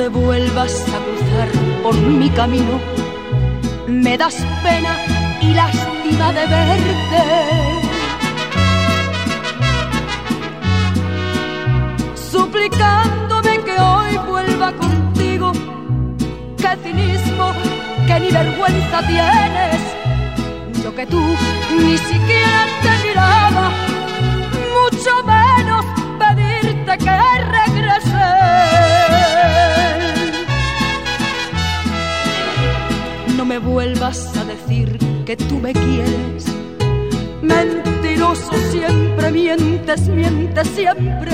vuelvas a cruzar por mi camino. Me das pena y lástima de verte. Suplicándome que hoy vuelva contigo. Qué cinismo, que ni vergüenza tienes. Yo que tú ni siquiera te miraba, mucho menos pedirte que regreses. No me vuelvas a decir que tú me quieres. Mentiroso siempre, mientes, mientes siempre.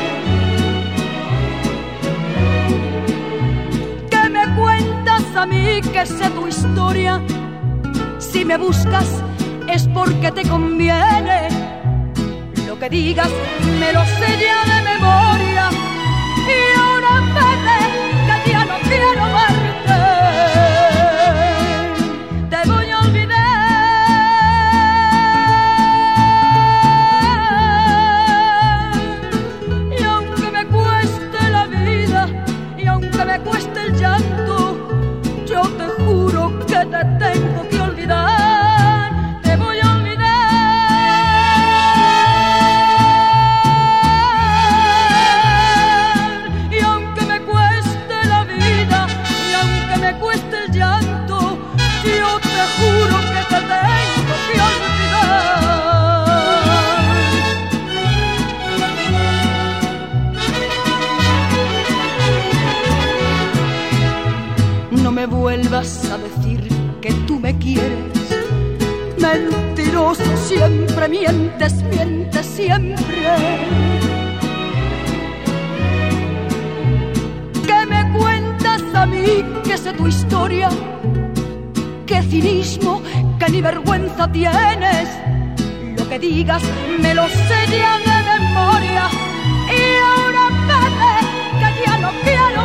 ¿Qué me cuentas a mí que sé tu historia? Si me buscas es porque te conviene. Lo que digas me lo sé ya de memoria. Y ahora vete, que ya no quiero verte. Te voy a olvidar. Y aunque me cueste la vida, y aunque me cueste el llanto, yo te juro que te tengo que olvidar. Te voy a olvidar. Y aunque me cueste la vida, y aunque me cueste el llanto, yo te juro que te tengo que olvidar. No me vuelvas a decir que tú me quieres. Mentiroso siempre, mientes, mientes siempre. ¿Qué me cuentas a mí que sé tu historia? Qué cinismo, que ni vergüenza tienes. Lo que digas me lo sé ya de memoria. Y ahora vete, que ya no quiero